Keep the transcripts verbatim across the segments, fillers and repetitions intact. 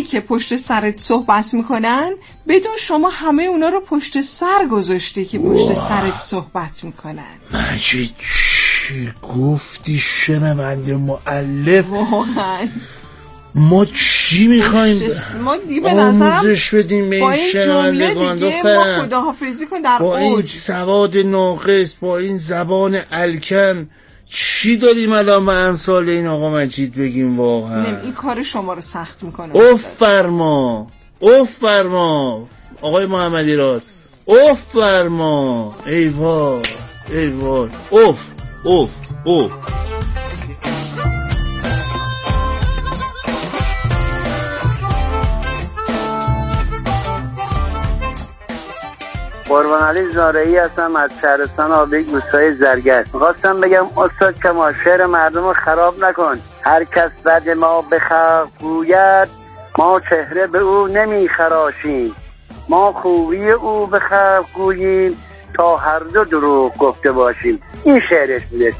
که پشت سرت صحبت میکنن بدون شما همه اونا رو پشت سر گذاشتی که پشت سرت صحبت میکنن. مجید چی گفتی شنونده مؤلف؟ واقعا ما چی میخوایم ما دیگه به نظرم آموزش بدیم به این شنوندگان؟ دیگه ما خداحافظی کن در با این اوج. سواد ناقص، با این زبان الکن چی داریم الان به امثال این آقا مجید بگیم؟ واقعا نم این کار شما رو سخت میکنه. اوف فرما اوف فرما آقای محمدی راد، اوف فرما. ای وای ای وای اوف اوف اوف. قربان علی زارعی هستم از شهرستان آبی روستای زرگر. می‌خواستم بگم استاد کما شعر مردم رو خراب نکن. هر کس بد ما به خلق گوید ما چهره به او نمی خراشیم، ما خوبی او به خلق گوییم تا هر دو دروغ گفته باشیم. این شعرش بوده.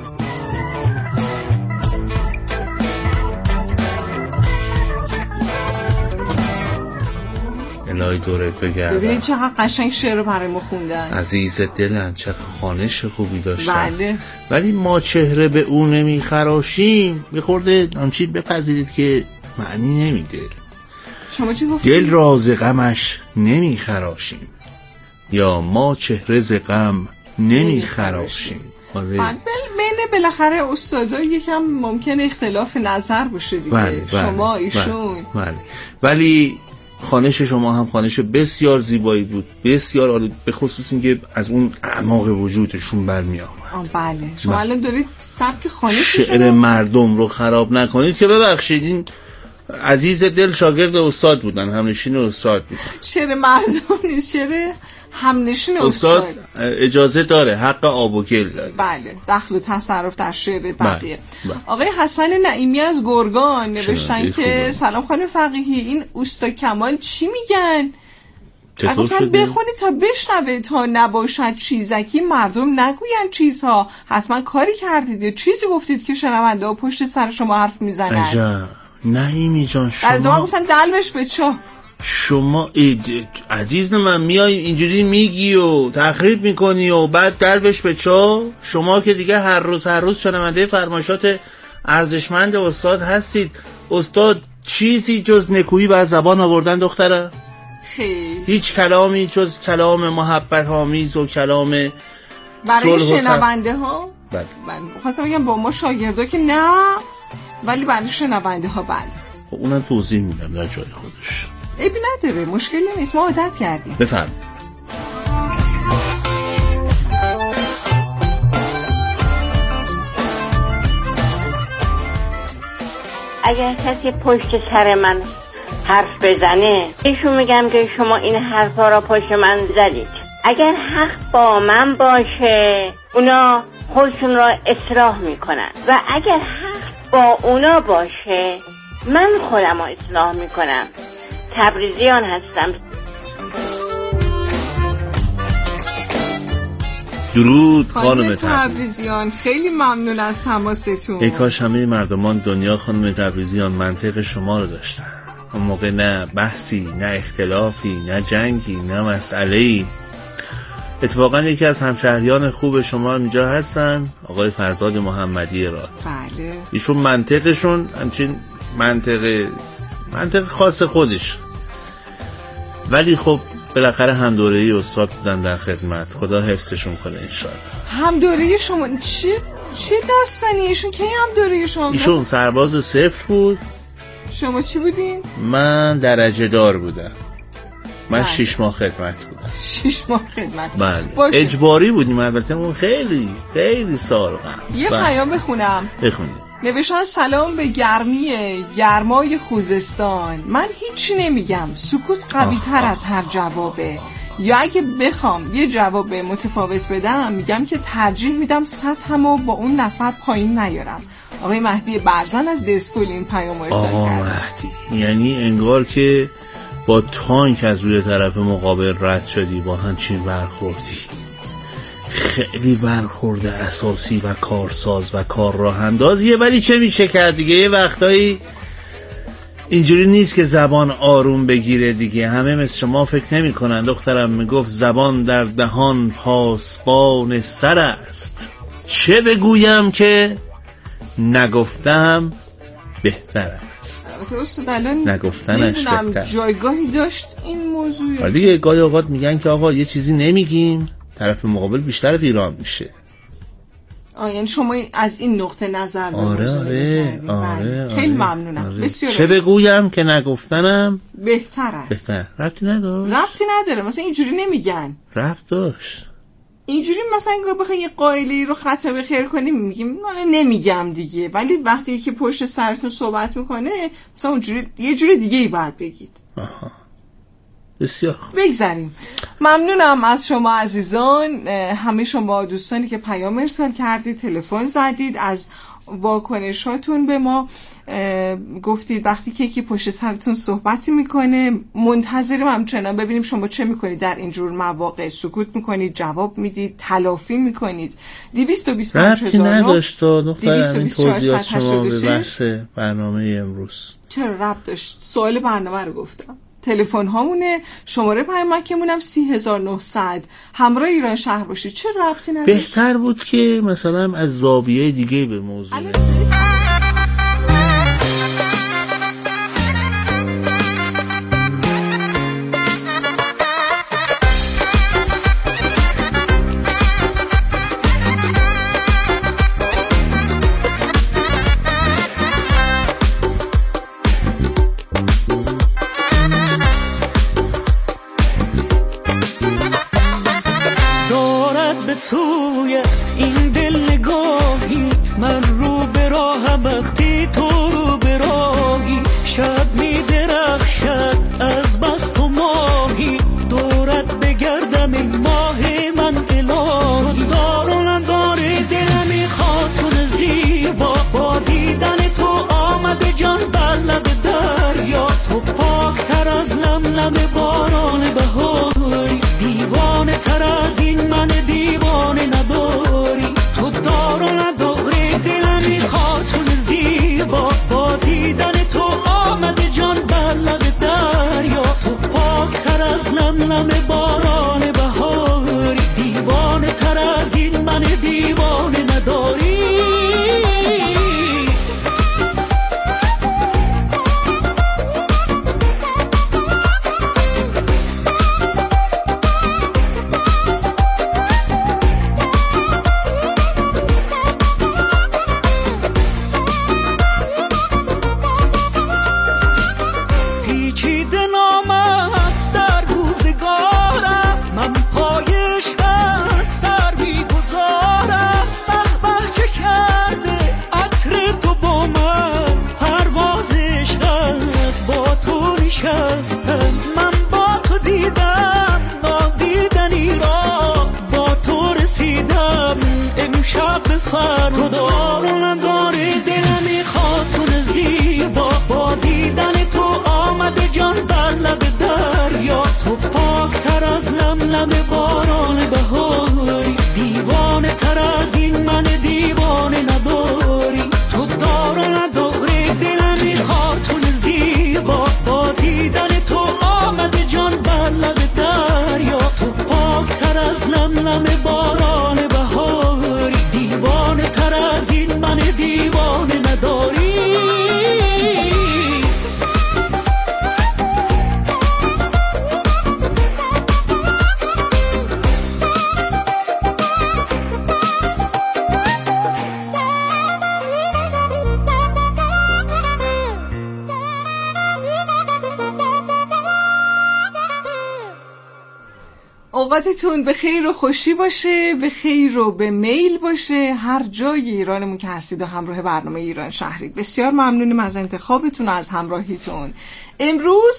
الهی دورت بگردم. ببینید چقدر قشنگ شعر رو برای ما خوندن. عزیز دلم چه خوانش خوبی داشتن. بله. ولی ما چهره به او نمی خراشیم میخورده آنچی بپذیرید که معنی نمیده. شما چی گفتید؟ دل را ز غمش نمی خراشیم یا ما چهره ز غم نمی خراشیم. بله بین بالاخره استادا یکم ممکن اختلاف نظر باشه دیگه. بله، بله، شما ایشون بله, بله. ولی خوانش شما هم خوانش بسیار زیبایی بود، بسیار عالی، به خصوص اینکه از اون اعماق وجودشون برمی آمد. بله شما الان دارید سبک خوانش شعر مردم رو خراب نکنید که ببخشید این عزیز دل شاگرد استاد بودن، همنشین استاد بودن. شعر مردم نیست، شعر همنشین استاد. استاد اجازه داره، حق آب و گل داره. بله دخل و تصرف در شعر بقیه. بله. بله. آقای حسن نعیمی از گرگان نوشتن که سلام خانم فقیهی، این اوستا کمال چی میگن؟ چطور شده؟ بخونید تا بشنوه، تا نباشد چیزکی مردم نگوین چیزها. حتما کاری کردید یا چیزی گفتید که شنونده ها پشت سر شما حرف میزنن. عجب نعیمی جان شما در ادامه گفتن دلبش به چاه. شما عزیز من میای اینجوری میگی و تخریب میکنی و بعد دلبش به چاه. شما که دیگه هر روز هر روز شنونده فرمایشات ارزشمند استاد هستید. استاد چیزی جز نکویی بر زبان آوردن دختره؟ خیلی هیچ کلامی جز کلام محبت آمیز و کلام برای شنونده ها. بله بله خواستم بگم با ما شاگردا که نه، ولی برای شنونده ها بله. خب اونم توضیح میدم در جای خودش. عیبی نداره، مشکلی نیست، ما عادت کردیم. بفهم. اگر کسی پشت سر من حرف بزنه ایشون میگم که شما این حرفا را پشت من زدید. اگر حق با من باشه اونا خودشون را اصلاح میکنن و اگر حق با اونا باشه من خودم را اصلاح میکنم. تبریزیان هستم. درود خانم تبریزیان، خیلی ممنون از تماستون. ای کاش همه مردمان دنیا خانم تبریزیان منطق شما رو داشتن. اون موقع نه بحثی، نه اختلافی، نه جنگی، نه مسئله‌ای. اتفاقا یکی از همشهریان خوب شما اینجا هستن، آقای فرزاد محمدی راد. بله. ایشون منطقشون همچین منطق منطق خاص خودش، ولی خب بالاخره هم دوره‌ای استاد بودن در خدمت. خدا حفظشون کنه انشالله. هم دوره شما چی چه داستانی؟ ایشون کی هم دوره شما؟ ایشون سرباز صفر بود. شما چی بودین؟ من درجه دار بودم. من شش ماه خدمت بودم. شش ماه خدمت. بله. باشه. اجباری بودیم البته، اون خیلی خیلی سال قبل. یه بله. پیام بخونم. بخونید. نوشتن سلام به گرمی گرمای خوزستان. من هیچی نمیگم، سکوت قوی تر از هر جوابه. یا اگه بخوام یه جواب متفاوت بدم میگم که ترجیح میدم سطحمو با اون نفر پایین نیارم. آقای مهدی برزن از دسکول این پیامو ارسال کرد. آقا مهدی یعنی انگار که با تانک از روی طرف مقابل رد شدی، با همچین برخوردی. خیلی برخورد اساسی و کارساز و کار راه اندازیه، ولی چه میشه کرد دیگه. یه وقتایی اینجوری نیست که زبان آروم بگیره دیگه. همه مثل شما فکر نمی کنن. دخترم میگفت زبان در دهان پاسبان سر است، چه بگویم که نگفتم بهتر است. درست الان نگفتنش بهتر. جایگاهی داشت این موضوع. ولی گاهی اوقات میگن که آقا یه چیزی نمیگیم طرف مقابل بیشتر ویران میشه. آه یعنی شما از این نقطه نظر به آره موضوع آره آره, آره خیلی آره ممنونم. آره. بسیار چه بگویم که نگفتنم بهتر است. بهتر. ربطی نداشت. ربطی نداره. مثلا اینجوری نمیگن. ربط داشت. اینجوری مثلا بخوای یه قائلی رو خطا به خیر کنیم میگیم نمیگم دیگه، ولی وقتی که پشت سرتون صحبت میکنه مثلا اونجوری یه جوری دیگه ای باید بگید. آها بسیار خوب. بگذاریم. ممنونم از شما عزیزان، همه شما دوستانی که پیام ارسال کردید، تلفن زدید، از واکنشاتون به ما گفتید. وقتی که یکی پشت سرتون صحبتی میکنه منتظریم همچنان ببینیم شما چه میکنید در اینجور مواقع. سکوت میکنید، جواب میدید، تلافی میکنید. دویست و بیست و پنج هزار نداشت دختر این توضیحات شما به بحث برنامه امروز. چرا ربط داشت؟ سوال برنامه رو گفتم. تلفن هامونه، شماره پیامکمونم سی هزار و نهصد. همراه ایران شهر باشید. چه ربطی نداره؟ بهتر بود که مثلا از زاویه دیگه به موضوع اوقاتتون به خیر و خوشی باشه، به خیر و به میل باشه هر جای ایرانمون که هستید و همراه برنامه ایران شهرید. بسیار ممنونیم از انتخابتون و از همراهیتون. امروز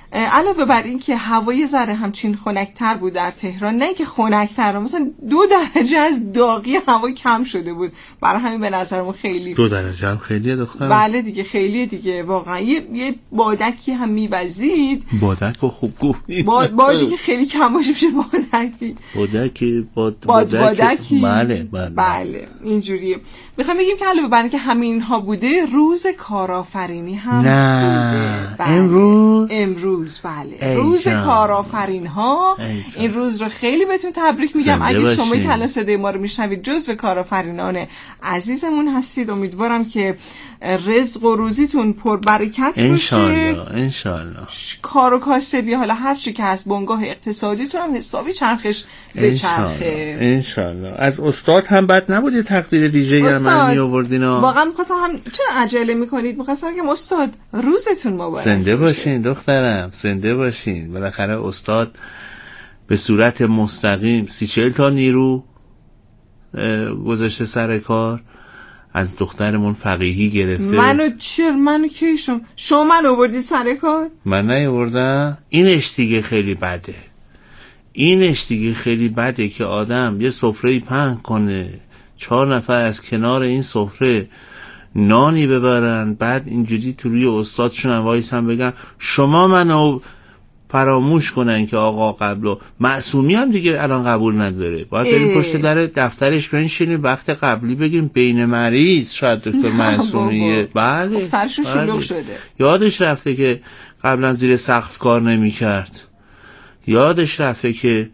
علاوه بر این که هوای ذره همچین خنک‌تر بود در تهران، نه که خنک‌تر، مثلا دو درجه از داغی هوا کم شده بود، برای همین به نظرم خیلی دو درجه هم خیلیه دخترم. بله دیگه خیلیه دیگه واقعا. یه, یه بادکی هم میوزید. بادک رو خوب گفتی. باد بادی که خیلی کم باشه میشه بادکی. بادکی باد باد بادکی. بله بله بله اینجوریه. میخوام بگیم که علاوه بر اینکه همین ها بوده، روز کارآفرینی هم نه بوده. بله. امروز امروز بله روز کارآفرین ها. این روز رو خیلی بهتون تبریک میگم. اگه شما که الان صدای ما رو میشنوید جزو کارآفرینان عزیزمون هستید، امیدوارم که رزق و روزیتون پربرکت باشه انشالله انشالله. کار و کاسبی حالا هر چی که هست، بنگاه اقتصادیتون هم حسابی چرخش بچرخه انشالله. از استاد هم بد نبود تقدیر ویژه‌ای هم می آوردینا. واقعا می‌خواستم هم چرا عجله می‌کنید؟ می‌خواستم که استاد روزتون مبارک. زنده باشین دخترم، زنده باشین. بالاخره استاد به صورت مستقیم سی چهل تا نیرو گذاشته سر کار، از دخترمون فقیهی گرفته. منو چر منو کیشم شما من آوردید سر کار؟ من نیاوردم. اینش دیگه خیلی بده، اینش دیگه خیلی بده که آدم یه سفره پهن کنه، چهار نفر از کنار این سفره نانی ببرن، بعد اینجوری تو روی استادشون هم وایسن بگن شما منو فراموش کنن که آقا قبلو. معصومی هم دیگه الان قبول نداره، باید بریم پشت در دفترش بنشینیم وقت قبلی بگیم بین مریض شاید دکتر معصومیه. بله سرشون شلوغ شده. یادش رفته که قبلا زیر سقف کار نمی کرد، یادش رفته که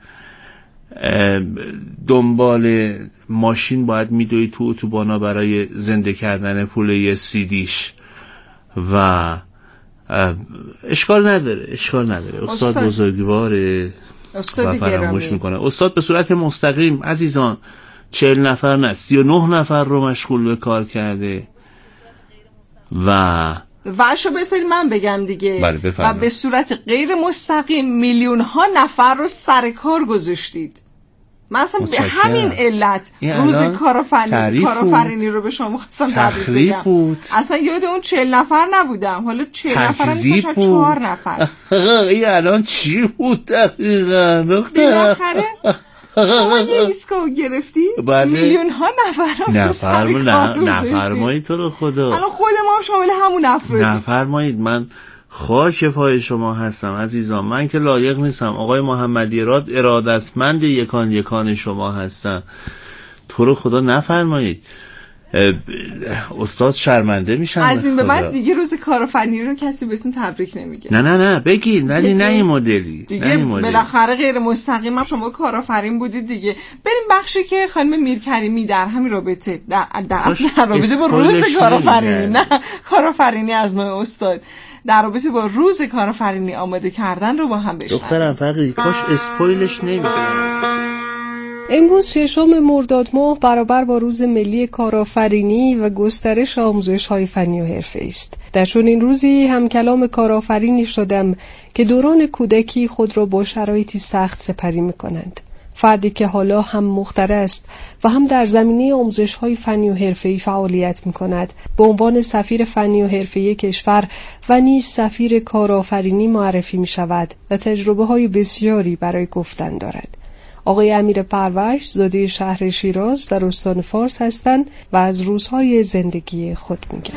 دنبال ماشین باید میدوی تو اتوبانا برای زنده کردن پول یه سیدیش و اشکال نداره اشکال نداره. استاد, استاد بزرگواره و فراموش میکنه. استاد به صورت مستقیم عزیزان چهل نفر نه سی و نه نفر رو مشغول به کار کرده و وشو بذاری من بگم دیگه. بله و به صورت غیر مستقیم میلیون ها نفر رو سر کار گذاشتید. مثلا به همین علت روز کارآفرینی کارآفرینی رو به شما خواستم تبریک بگم. بود. اصلا یاد اون چهل نفر نبودم، حالا چهل نفر هم میشن چهار نفر. این الان چی بود دقیقا دختر؟ بالاخره شما یه ایسکو گرفتی بله. میلیون ها نفر هم تو سر کار گذاشتید. نفرمایید تو رو خدا. الان خود ما هم شامل همون افرادی. نفرمایید. من خاک پای شما هستم عزیزان، من که لایق نیستم. آقای محمدی اراد ارادتمند یکان یکان شما هستم، تو رو خدا نفرمایید. استاد شرمنده میشن از این به بعد دیگه روز کارآفرینی رو کسی بهتون تبریک نمیگه. نه نه نه بگید، ولی نه این مدلی دیگه. بالاخره غیر مستقیم شما کارآفرین بودید دیگه. بریم بخشی که خانم میرکریمی در همین رابطه در در اصل رابطه با روز کارآفرینی، نه کارآفرینی از نوع استاد، در رابطه با روز کارآفرینی آماده کردن رو با هم بشنویم. دخترم فقیه کاش اسپویلش نمی‌کنه. امروز ششم مرداد ماه برابر با روز ملی کارآفرینی و گسترش آموزش‌های فنی و حرفه‌ای است. در چنین روزی هم کلام کارآفرینی شدم که دوران کودکی خود را با شرایطی سخت سپری می‌کنند. فردی که حالا هم مخترع است و هم در زمینه آموزش‌های فنی و حرفه‌ای فعالیت می‌کند، به عنوان سفیر فنی و حرفه‌ای کشور و نیز سفیر کارآفرینی معرفی می‌شود و تجربه‌های بسیاری برای گفتن دارد. آقای امیر پرورش زاده شهر شیراز در استان فارس هستند و از روزهای زندگی خود میگن.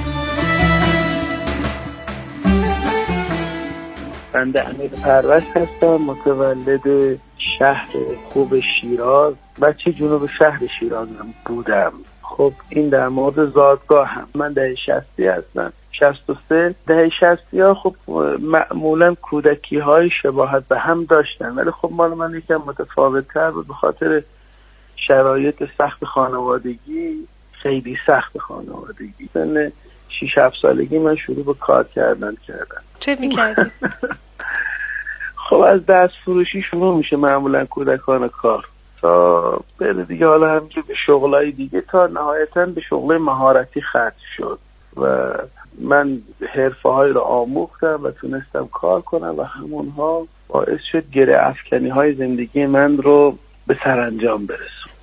بنده امیر پرورش هستم، متولد شهر خوب شیراز، بچه جنوب شهر شیرازم بودم. خب این در مورد زادگاه هم من دهه شصتی هستم، شصت و سه. دهه شصتی ها خب معمولا کودکی های شباهت به هم داشتن، ولی خب مال من یکم متفاوت تر بود به خاطر شرایط سخت خانوادگی، خیلی سخت خانوادگی. سن شش هفت سالگی من شروع به کار کردن کردن. چه میکردی؟ خب از دست فروشی شروع میشه معمولا کودکان کار، تا بره دیگه حالا هم که به شغلای دیگه، تا نهایتاً به شغل مهارتی ختم شد و من حرفه های رو آموختم و تونستم کار کنم و همونها باعث شد گره افکنی های زندگی من رو به سرانجام برسون.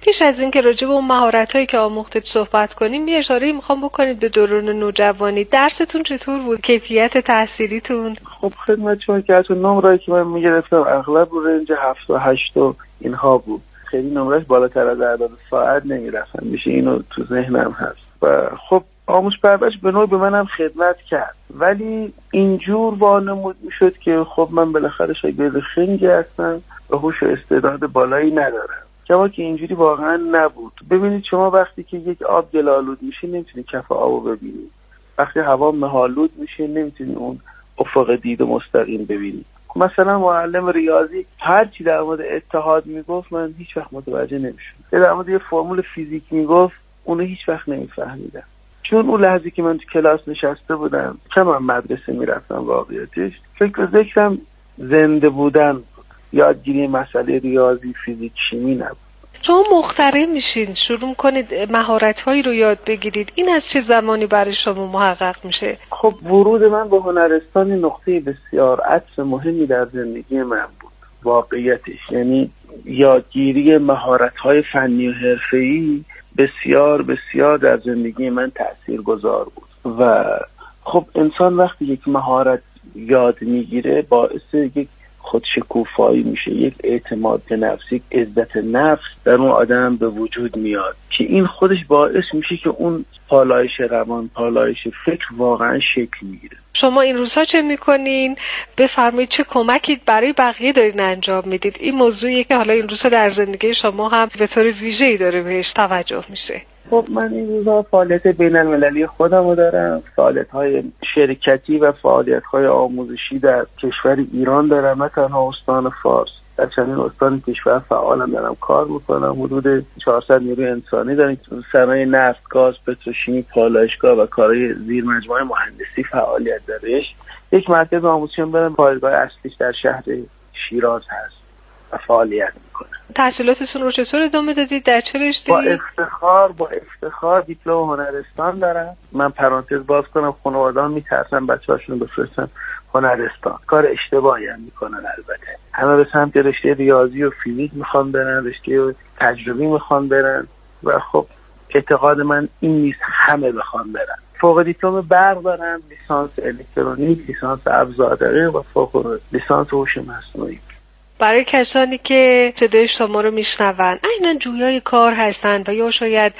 پیش از این که راجع به اون مهارت‌هایی که آموختید صحبت کنیم، یه اشاره‌ای میخوام بکنید به دوران نوجوانی. درستون چطور بود؟ کیفیت تحصیلیتون؟ خب خدمت شما که تو نمره‌ای که من میگرفتم اغلب رو رنج هفت و هشت و اینها بود. خیلی نمرهش بالاتر از اعداد ساعت نمیرفتن، میشه اینو تو ذهنم هست. و خب آموزش پرورش به نوعی به منم خدمت کرد، ولی اینجور وانمود میشد که خب من بالاخره شاگرد خنگی هستم و هوش و استعداد بالایی ندارم، کما که اینجوری واقعا نبود. ببینید شما وقتی که یک آب گل‌آلود میشه نمیتونید کف آبو ببینید، وقتی هوا مه‌آلود میشه نمیتونید اون افق دید مستقیم ببینید. مثلا معلم ریاضی هر چی در مورد اتحاد میگفت من هیچ وقت متوجه نمیشدم، در مورد یه فرمول فیزیک میگفت اونو هیچ وقت نمیفهمیدم، چون اون لحظه که من تو کلاس نشسته بودم چون من مدرسه میرفتم واقعیتش فکر و ذکرم زنده بودن، یادگیری مسئله ریاضی فیزیک شیمی نبود. شما مخترع میشین، شروع کنید مهارت‌هایی رو یاد بگیرید، این از چه زمانی برای شما محقق میشه؟ خب ورود من به هنرستان نقطه بسیار عطف مهمی در زندگی من بود واقعیتش، یعنی یادگیری مهارت‌های فنی و حرفه‌ای بسیار بسیار در زندگی من تاثیرگذار بود. و خب انسان وقتی یک مهارت یاد میگیره باعث یک خودشکوفایی میشه، یک اعتماد به نفس، یک عزت نفس در اون آدم به وجود میاد که این خودش باعث میشه که اون پالایش روان، پالایش فکر واقعا شکل میگیره. شما این روزها چه میکنین؟ بفرمایید چه کمکی برای بقیه دارین انجام میدید؟ این موضوعیه که حالا این روزها در زندگی شما هم به طور ویژه‌ای داره بهش توجه میشه. خب من این روزها فعالیت بین المللی خودم رو دارم، فعالیت‌های شرکتی و فعالیت‌های آموزشی در کشور ایران دارم، نه تنها استان فارس، در چندین استان کشور فعالم دارم کار میکنم. حدود چهارصد نیروی انسانی داریم تو صنایع نفت، گاز، پتروشیمی، پالایشگاه و کارهای زیر مجموعه مهندسی فعالیت دارش. یک مرکز آموزشی برم پایگاه اصلیش در شهر شیراز هست و فعالیت میکنه. تحصیلاتتون رو چطور ادامه دادید؟ در چه رشته‌ای؟ با افتخار با افتخار دیپلم هنرستان دارم. من پرانتز باز کنم، خانواده‌ها میترسن بچه‌هاشون بفرستن هنرستان، کار اشتباهی هم میکنن. البته همه به سمت رشته ریاضی و فیزیک میخوان برن، رشته تجربی میخوان برن و خب اعتقاد من این نیست همه بخوان برن. فوق دیپلم برق دارم، لیسانس الکترونیک، لیسانس ابزار دقیق و فوق لیسانس هوش مصنوعی. برای کسانی که صدای شما رو میشنون عیناً جویای کار هستن و یا شاید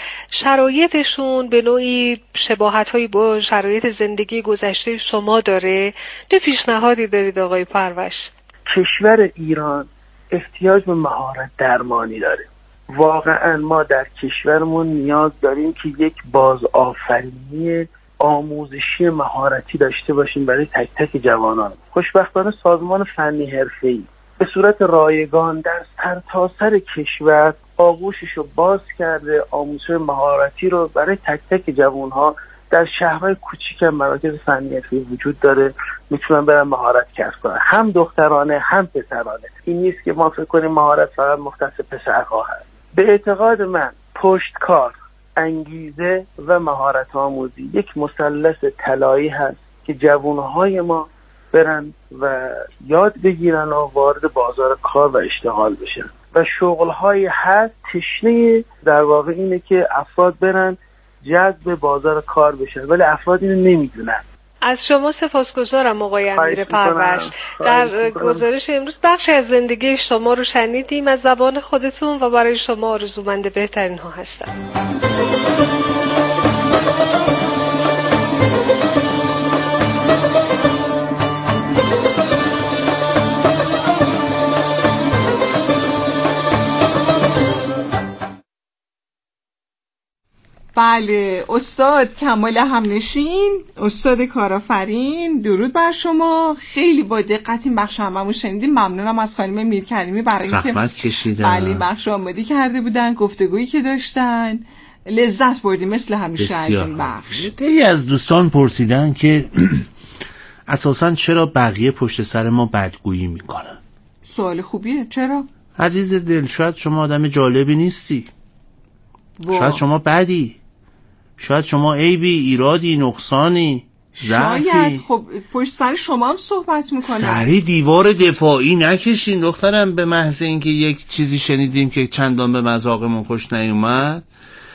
شرایطشون به نوعی شباهت‌هایی با شرایط زندگی گذشته شما داره، چه پیشنهادی دارید آقای پرورش؟ کشور ایران احتیاج به مهارت درمانی داره. واقعاً ما در کشورمون نیاز داریم که یک بازآفرینی آموزشی مهارتی داشته باشیم برای تک تک جوانان. خوشبختانه سازمان فنی حرفه‌ای به صورت رایگان در سرتاسر کشور آغوشش رو باز کرده، آموزش مهارتی رو برای تک تک جوانها در شهرهای کوچیک مراکز فنی حرفه‌ای وجود داره، میتونن برن مهارت کسب کنن، هم دخترانه هم پسرانه. این نیست که ما فکر کنیم مهارت فقط مختص پسرها هست. به اعتقاد من پشتکار، انگیزه و مهارت آموزی یک مثلث طلایی هست که جوانهای ما برن و یاد بگیرن و وارد بازار کار و اشتغال بشن. و شغل‌های هست تشنه در واقع اینه که افراد برن جذب بازار کار بشن، ولی افراد اینو نمیدونن. از شما سپاسگزارم آقای امیر پرورش. در گزارش امروز بخشی از زندگی شما رو شنیدیم از زبان خودتون و برای شما آرزومند بهترین ها هستم. بله، استاد کمال همنشین، استاد کارآفرین، درود بر شما. خیلی با دقت این بخش هممون شنیدیم. ممنونم از خانم میرکریمی برای اینکه زحمت کشیدن. بله بخش آماده کرده بودن، گفتگویی که داشتن، لذت بردیم مثل همیشه از این بخش. خیلی از دوستان پرسیدن که اساساً چرا بقیه پشت سر ما بدگویی میکنن؟ سوال خوبیه. چرا؟ عزیز دل، شاید شما آدم جالبی نیستی، وا. شاید شما بدی، شاید شما عیبی، ایرادی، نقصانی، شاید خب پشت سر شما هم صحبت میکنن. سری دیوار دفاعی نکشین دخترم به محض اینکه یک چیزی شنیدیم که چندان به مذاقمون خوش نیومد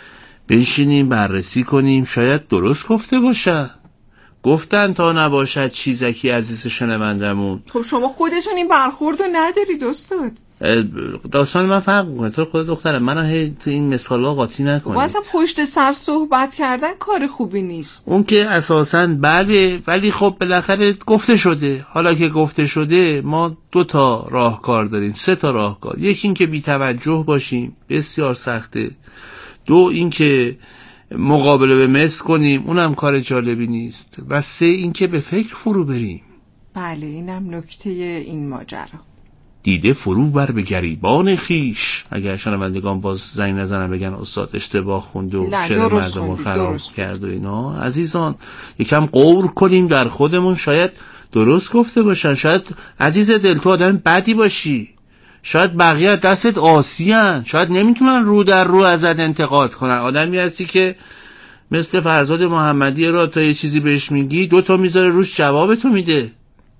بنشینیم بررسی کنیم، شاید درست گفته باشه. گفتن تا نباشد چیزکی عزیز شنوندمون. خب شما خودتون این برخورد رو ندارید استاد. داستان من فرق میکنه. تو خود دخترم من هی این مثالا قاطی نکنید. واسه پشت سر صحبت کردن کار خوبی نیست. اون که اساساً بله، ولی خب بالاخره گفته شده. حالا که گفته شده ما دو تا راهکار داریم، سه تا راهکار. یکی این که بی توجه باشیم، بسیار سخته. دو این که مقابله به مس کنیم، اونم کار جالبی نیست. و سه این که به فکر فرو بریم. بله اینم نکته این ماجرا. دیده فرو بر به گریبان خیش. اگر شنوندگان باز زنگ نزنن بگن استاد اشتباه خوند و شعر مردم رو خراب کرد و اینا، عزیزان یکم غور کنیم در خودمون، شاید درست گفته باشن. شاید عزیز دل تو آدم بدی باشی، شاید بقیه دستت آسیان، شاید نمیتونن رو در رو ازت انتقاد کنن. آدمی هستی که مثل فرزاد محمدی را تا یه چیزی بهش میگی دو تا میذاره روش جوابتو میده.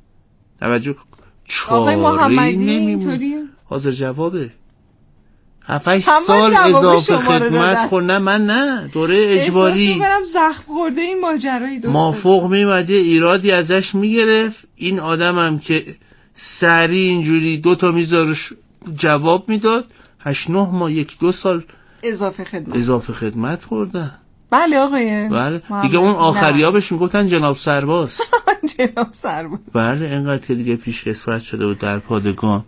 توجه آقای محمدی اینطوریه؟ حاضر جوابه. هفت سال اضافه خدمت خور. نه من نه، دوره اجباری. احساس می‌کنم زخم خورده این ماجرایی. دوست مافوق میمده ایرادی ازش میگرفت. این آدمم که سری اینجوری دوتا میذارش جواب میداد، هشت نه ماه یک دو سال اضافه خدمت اضافه خدمت خوردن. بله آقای بله دیگه اون آخریا بهش میگفتن جناب سرباز. جناب سرباز. بله اینقدر که دیگه پیش کسوت شده بود در پادگان.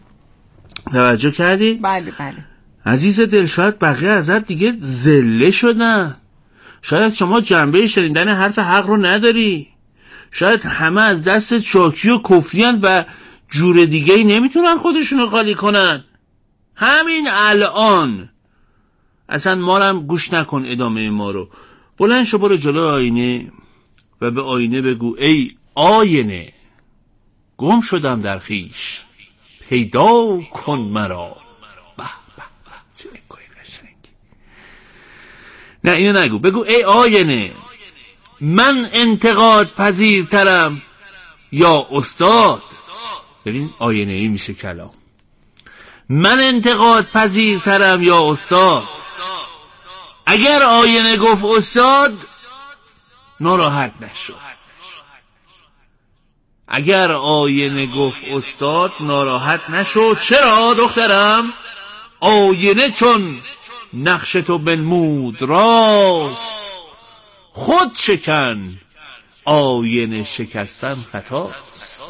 توجه کردی؟ بله بله. عزیز دل شاید بقیه ازت دیگه ذله شدن. شاید شما جنبه شنیدن حرف حق رو نداری. شاید همه از دست شاکی و کفریان و جور دیگه ای نمیتونن خودشونو خالی کنن. همین الان اصلا ما هم گوش نکن ادامه ما رو. بلند شو برو جلو آینه و به آینه بگو ای آینه گم شدم در خیش، پیدا کن مرا. به به چه کوی قشنگی. نه اینو نگو، بگو ای آینه من انتقاد پذیرترم یا استاد. ببین آینه ای میشه کلام. من انتقاد پذیرترم یا استاد. اگر آینه گفت استاد ناراحت نشو. اگر آینه گفت استاد ناراحت نشو. چرا دخترم؟ آینه چون نقش تو بنمود راست، خود شکن آینه شکستن خطاست.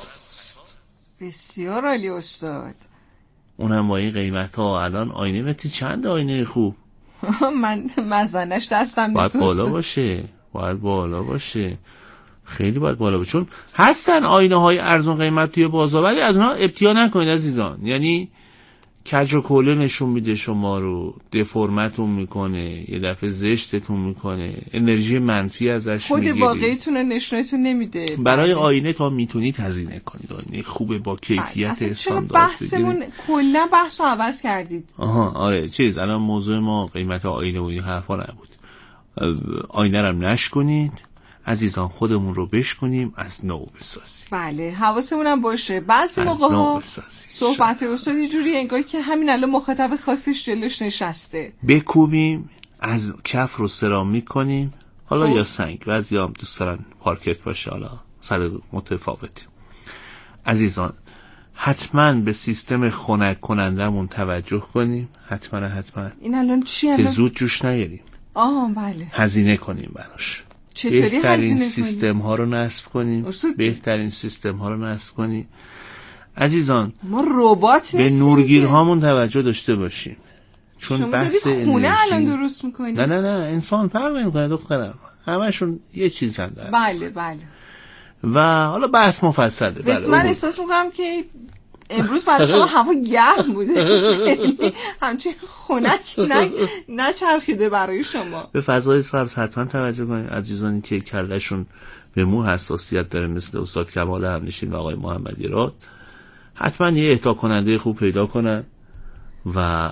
بسیار عالی استاد. اونم با این قیمت ها الان آینه متی چند آینه خوب؟ من مزنش دستم نیست. باید بالا باشه، باید بالا باشه، خیلی باید بالا باشه. چون هستن آینه های ارزون قیمت توی بازار، ولی از اونها ابتیا نکنید عزیزان. یعنی کج و کوله نشون میده شما رو، دفرمتون میکنه، یه دفعه زشتتون میکنه، انرژی منفی ازش میگیرید. خود واقعیتون رو نشونتون نمیده. برای آینه تا میتونید هزینه کنید. آینه خوبه با کیفیت استاندارد. چرا بحثمون کلا بحثو عوض کردید؟ آها آره چیز الان موضوع ما قیمت آینه و این حرفا نبود. آینه رو هم نشکنید عزیزان، خودمون رو بشکنیم، از نو بسازیم. بله حواسمون هم باشه. بعضی موقع ها صحبت استاد یه جوری انگار که همین الان مخاطب خاصش جلوش نشسته. بکوبیم، از کف رو سرامیک کنیم، حالا خوب. یا سنگ، بعضی هم دوست دارن پارکت باشه، حالا سر متفاوته. عزیزان حتما به سیستم خنک کنندمون توجه کنیم. حتما حتما. این الان چی الان؟ که زود جوش نگیریم. آه بله. هزینه کنیم براش. چطوری بهترین سیستم ها رو نصب کنیم. بهترین سیستم ها رو نصب کنیم. عزیزان ما ربات به نورگیرهامون توجه داشته باشیم. چون بحث خونه الان درست میکنیم. نه نه نه انسان فرق نمیکنه دخترم، همشون یه چیز هم دارن. بله بله. و حالا بحث مفصله. بس من احساس میکنم که امروز برای شما هوا گرم بوده، همچین خنک نچرخیده برای شما. به فضای سبز حتما توجه کنید عزیزانی که کلشون به مو حساسیت داره، مثل استاد کمال همنشین و آقای محمدی راد. حتما یه اهدا کننده خوب پیدا کنن و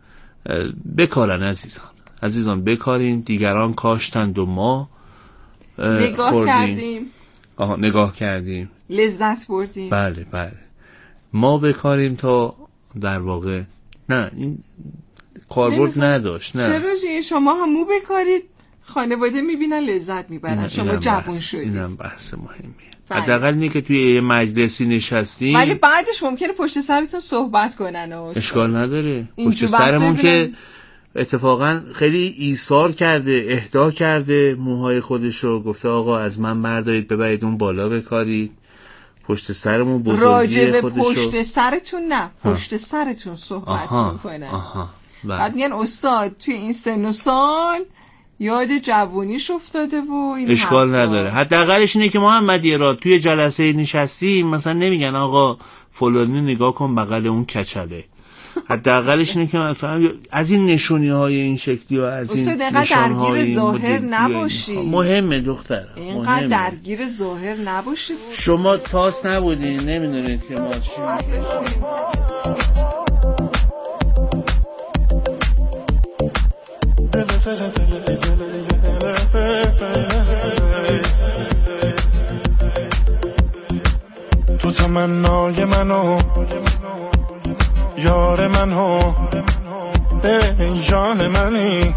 بکارن عزیزان. عزیزان بکارین، دیگران کاشتند و ما نگاه کردیم. آها نگاه کردیم، لذت بردیم. بله بله. ما بکاریم تا در واقع نه این کاربرد نداشت. نه چرا شما هم مو بکارید خانواده میبینن لذت میبرن، شما جوان شدید. اینم بحث مهمیه. حداقل اینه که توی یه مجلسی نشستیم ولی بعدش ممکنه پشت سرتون صحبت کنن. اشکال نداره. پشت سرمون که اتفاقا خیلی ایثار کرده، اهدا کرده موهای خودشو، گفته آقا از من بردارید ببرید اون بالا بکارید. پشت سرمون بزرگی راجب خودشو پشت سرتون نه پشت ها. سرتون صحبت میکنن. بعد میگن استاد توی این سن و سال یاد جوونیش افتاده و این اشکال حرفا. نداره. حداقلش اینه که محمد را توی جلسه نشستیم مثلا نمیگن آقا فلانی نگاه کن بغل اون کچله. حداقلش اینه که مثلا از این نشونی های این شکلی و از این نشان های درگیر ظاهر نباشی. مهمه دختر، اینقدر درگیر ظاهر نباشی. شما تاس نبودین نمیدونید که ما چی تو تمنای منو یار منو ای جان منی،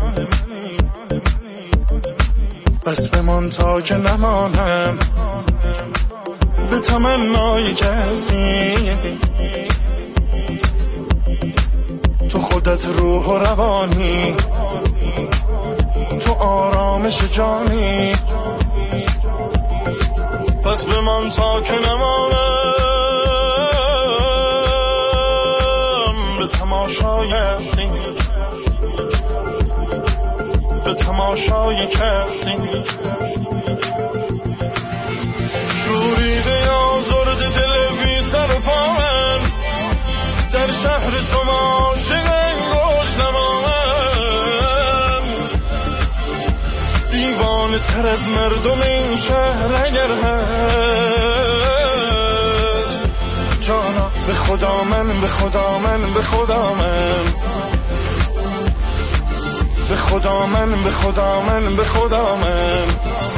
بس بمان تا که نمانم به تمنای کسی. تو خودت روح و روانی، تو آرامش جانی، پس بمان تا که نمانم به تماشای کسی، به تماشای کسی. شوریده یا زرد دل بی سر و پا من، در شهر شما شگن گوش نمامن. دیوانه تر از مردم این شهر اگر هست، جانا به خدا من به خدا من به خدا من به خدا من به خدا من به خدا من.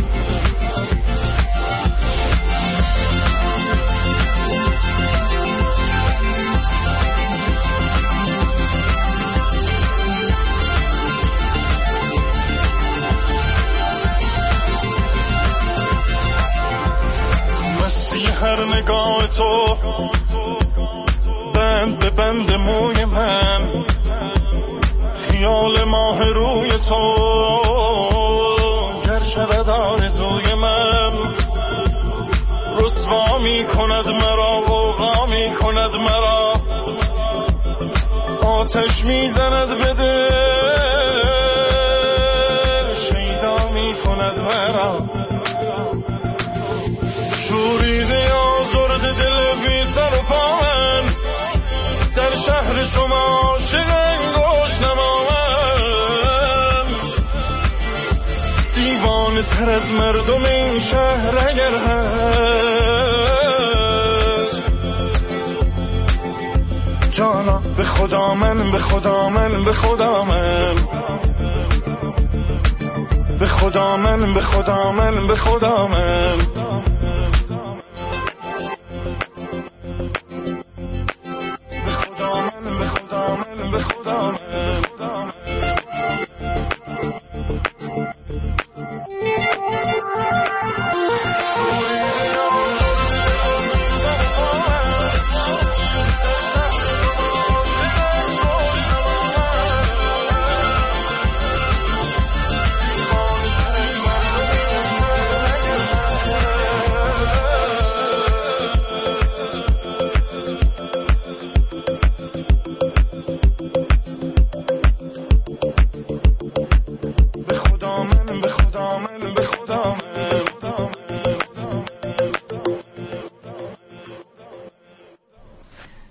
مستی هر نگاه تو، بند به بند موی من، خیال ماه روی تو گر شود آرزوی من. رسوا می کند مرا غوغا می کند مرا، آتش می زند به دل شیدا می کند مرا. شوریده آزرد دل بی سر و پا من، در شهر شما شگن گوش نمامن. دیوانه تر از مردم این شهر اگر هست، جانا به خدا من به خدا من به خدا من به خدا من به خدا من به خدا من.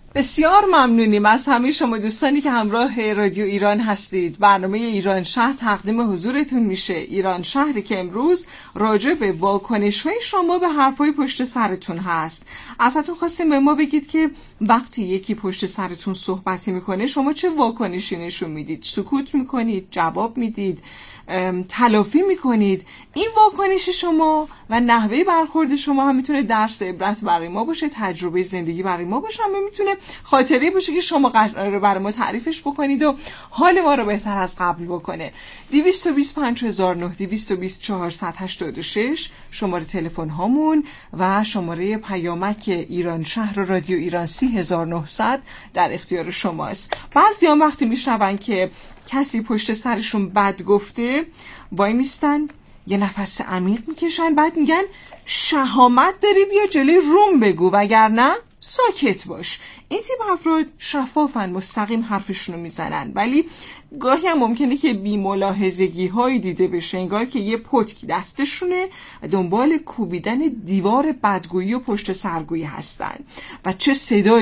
بسیار ممنونیم از همه شما دوستانی که همراه رادیو ایران هستید. برنامه ایران شهر تقدیم حضورتون میشه. ایران شهری که امروز راجع به واکنش‌های شما به حرفای پشت سرتون هست. ازتون خواستیم به ما بگید که وقتی یکی پشت سرتون صحبتی میکنه شما چه واکنشی نشون میدید؟ سکوت میکنید؟ جواب میدید؟ تلافی میکنید؟ این واکنش شما و نحوه برخورد شما هم میتونه درس عبرت برای ما باشه، تجربه زندگی برای ما باشه، هم میتونه خاطره باشه که شما قراره برای ما تعریفش بکنید و حال ما رو بهتر از قبل بکنه. دویست و بیست و پنج هزار و نه، دویست و بیست چهارصد و هشتاد و شش شماره تلفن هامون و شماره پیامک ایران شهر رادیو ایران سی هزار و نهصد در اختیار شماست. بعضی هم وقتی میشنون که کسی پشت سرشون بد گفته وای میستن، یه نفس عمیق میکشن، بعد میگن شهامت داری بیا جلوی روم بگو وگرنه ساکت باش. این تیپ افراد شفافن، مستقیم حرفشونو میزنن، ولی گاهی هم ممکنه که بی ملاحظگی هایی دیده بشه، انگار که یه پتک دستشونه و دنبال کوبیدن دیوار بدگویی و پشت سرگویی هستن و چه صدایی